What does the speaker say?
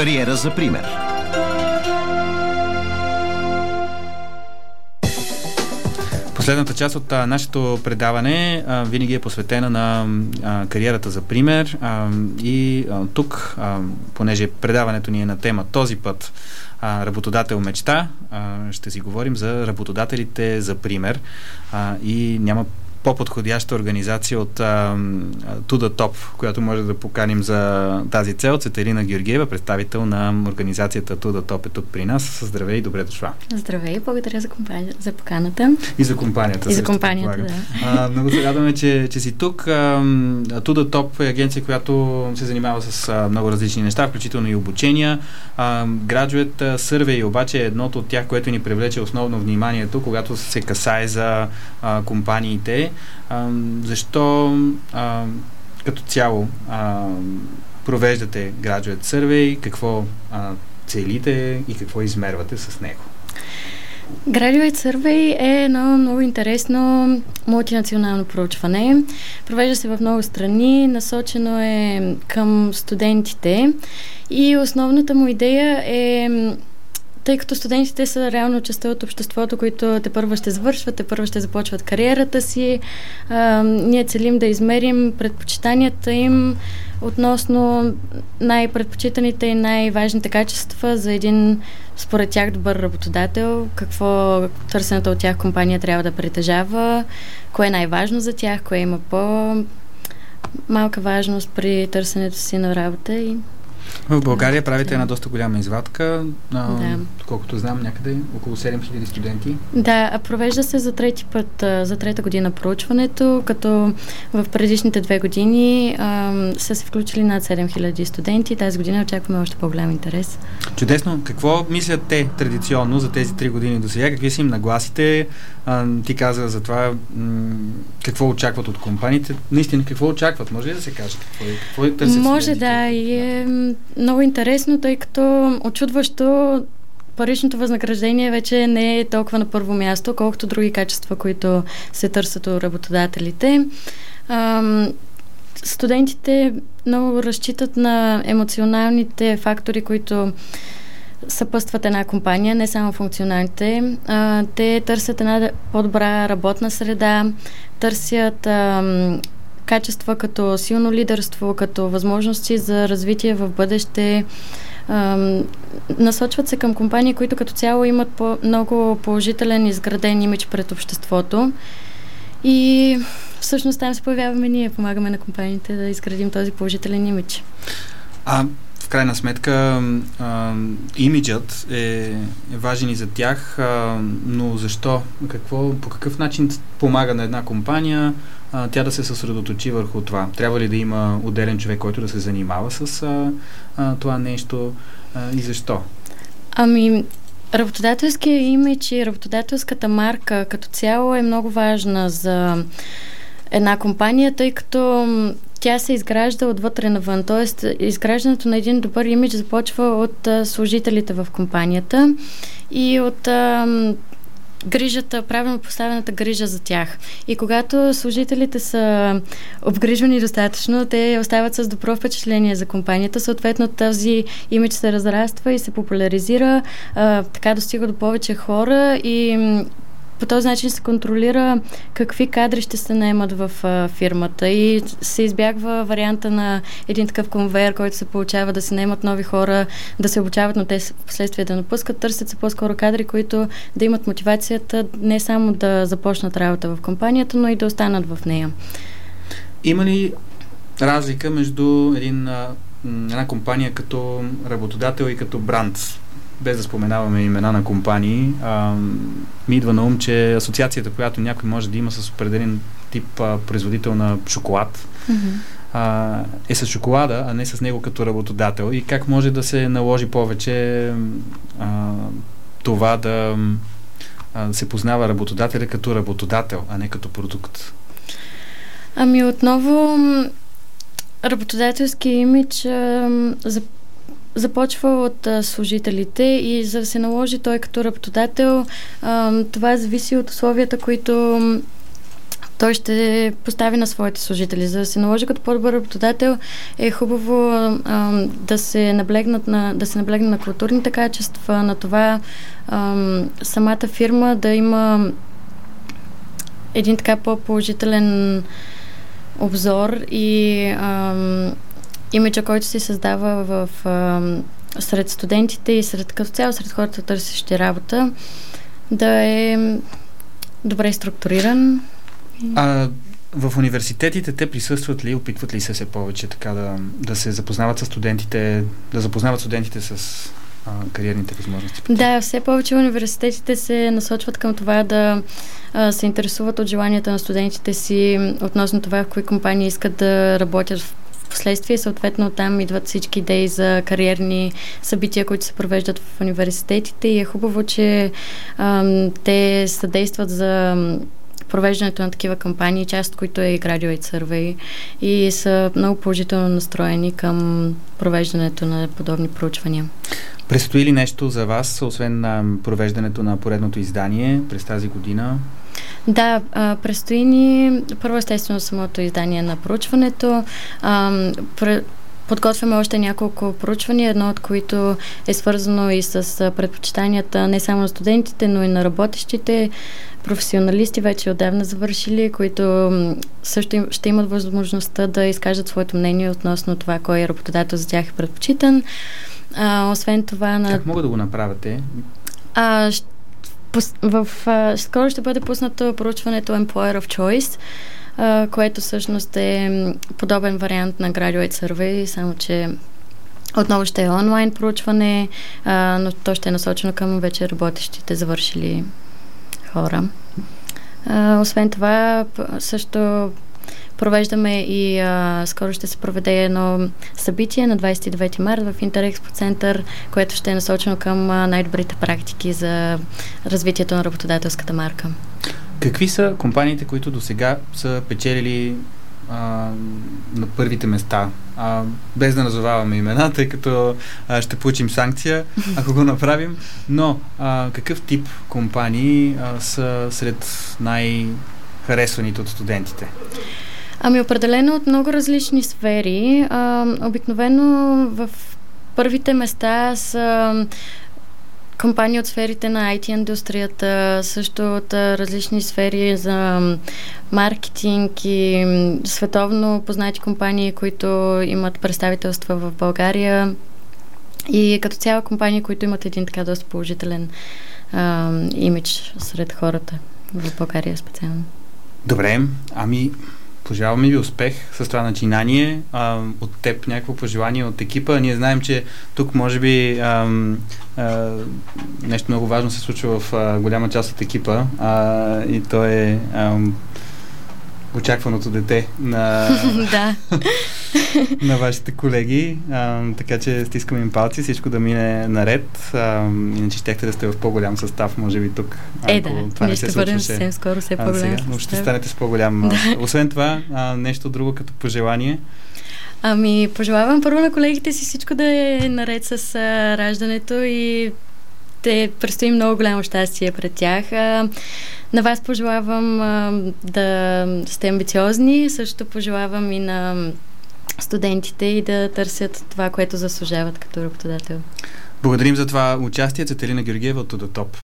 Кариера за пример. Последната част от нашето предаване винаги е посветена на кариерата за пример и тук, понеже предаването ни е на тема този път работодател мечта, ще си говорим за работодателите за пример и няма по-подходяща организация от To The Top, която може да поканим за тази цел. Цветелина Георгиева, представител на организацията To The Top, е тук при нас. Здравей и добре дошла. Здравей, благодаря за поканата. И за компанията. И за компанията, да. Много се радваме, че си тук. To The Top е агенция, която се занимава с много различни неща, включително и обучения. Graduate Survey обаче е едното от тях, което ни привлече основно вниманието, когато се касае за компаниите. Защо като цяло провеждате Graduate Survey, какво целите и какво измервате с него? Graduate Survey е едно много интересно мултинационално проучване. Провежда се в много страни, насочено е към студентите и основната му идея е, тъй като студентите са реално частта от обществото, които тепърва ще завършват, тепърва ще започват кариерата си, ние целим да измерим предпочитанията им относно най-предпочитаните и най-важните качества за един, според тях, добър работодател, какво търсената от тях компания трябва да притежава, кое е най-важно за тях, кое има по-малка важност при търсенето си на работа и в България правите една доста голяма извадка, да. колкото знам, някъде около 7000 студенти. Да, провежда се за трети път, за трета година проучването, като в предишните 2 години са се включили над 7000 студенти. Тази година очакваме още по-голям интерес. Чудесно. Какво мислят те традиционно за тези 3 години до сега? Какви са им нагласите? Ти каза за това какво очакват от компаниите. Наистина, какво очакват? Може ли да се каже? Какво търсят? Може, да. И е много интересно, тъй като очудващо паричното възнаграждение вече не е толкова на първо място, колкото други качества, които се търсят от работодателите. Студентите много разчитат на емоционалните фактори, които съпътстват една компания, не само функционалните. Те търсят една по-добра работна среда, търсят качества като силно лидерство, като възможности за развитие в бъдеще. Насочват се към компании, които като цяло имат много положителен изграден имидж пред обществото. И всъщност там се появяваме ние, помагаме на компаниите да изградим този положителен имидж. В крайна сметка имиджът е важен и за тях, но защо? По какъв начин помага на една компания тя да се съсредоточи върху това? Трябва ли да има отделен човек, който да се занимава с това нещо и защо? Работодателския имидж и работодателската марка като цяло е много важна за една компания, тъй като тя се изгражда отвътре навън. Тоест, изграждането на един добър имидж започва от служителите в компанията и от грижата, правилно поставената грижа за тях. И когато служителите са обгрижвани достатъчно, те остават с добро впечатление за компанията. Съответно, този имидж се разраства и се популяризира, така достига до повече хора и по този начин се контролира какви кадри ще се наемат в фирмата и се избягва варианта на един такъв конвейер, който се получава да се наемат нови хора, да се обучават, но те в последствие да напускат. Търсят се по-скоро кадри, които да имат мотивацията не само да започнат работа в компанията, но и да останат в нея. Има ли разлика между една компания като работодател и като бранд? Без да споменаваме имена на компании, ми идва на ум, че асоциацията, която някой може да има с определен тип производител на шоколад, е с шоколада, а не с него като работодател. И как може да се наложи повече това да се познава работодателя като работодател, а не като продукт? Отново работодателски имидж започва от служителите и за да се наложи той като работодател, това зависи от условията, които той ще постави на своите служители. За да се наложи като по-добър работодател, е хубаво да се наблегне на културните качества, на това самата фирма да има един така по-положителен обзор и имиджа, който се създава сред студентите и като цяло сред хората, търсещи работа, да е добре структуриран. В университетите те присъстват ли, опитват ли се повече така да се запознават с студентите, да запознават студентите с кариерните възможности? Да, все повече университетите се насочват към това да се интересуват от желанията на студентите си относно това в кои компании искат да работят в последствие. Съответно, там идват всички идеи за кариерни събития, които се провеждат в университетите и е хубаво, че те съдействат за провеждането на такива кампании, част от които е и Graduate Survey и са много положително настроени към провеждането на подобни проучвания. Предстои ли нещо за вас, освен на провеждането на поредното издание през тази година? Да, предстои ни първо естествено самото издание на проучването. Подготвяме още няколко проучвания, едно от които е свързано и с предпочитанията не само на студентите, но и на работещите професионалисти, вече отдавна завършили, които също ще имат възможността да изкажат своето мнение относно това, кой е работодател за тях е предпочитан. Освен това... Как могат да го направите? Скоро ще бъде пуснато проучването Employer of Choice, което всъщност е подобен вариант на Graduate Survey, само че отново ще е онлайн проучване, но то ще е насочено към вече работещите, завършили хора. Освен това, също провеждаме и скоро ще се проведе едно събитие на 29 март в Интерекспо център, което ще е насочено към най-добрите практики за развитието на работодателската марка. Какви са компаниите, които досега са печелили на първите места? Без да назоваваме имена, тъй като ще получим санкция, ако го направим. Но какъв тип компании са сред най-харесваните от студентите? Определено от много различни сфери. Обикновено в първите места са компании от сферите на IT-индустрията, също от различни сфери за маркетинг и световно познати компании, които имат представителства в България и като цяло компании, които имат един така доста положителен имидж сред хората в България специално. Добре, пожелаваме ви успех с това начинание. От теб някакво пожелание от екипа. Ние знаем, че тук може би нещо много важно се случва в голяма част от екипа и то е очакваното дете на, на вашите колеги. Така че стискаме им палци, всичко да мине наред. Иначе щяхте да сте в по-голям състав, може би тук. Ние ще бъдем съвсем скоро все по-голям състав. Но ще станете с по-голям. Освен това, нещо друго като пожелание? Пожелавам първо на колегите си всичко да е наред с раждането и те предстои много голямо щастие пред тях. На вас пожелавам да сте амбициозни, също пожелавам и на студентите и да търсят това, което заслужават като работодател. Благодарим за това участие. Цветелина Георгиева от To The Top.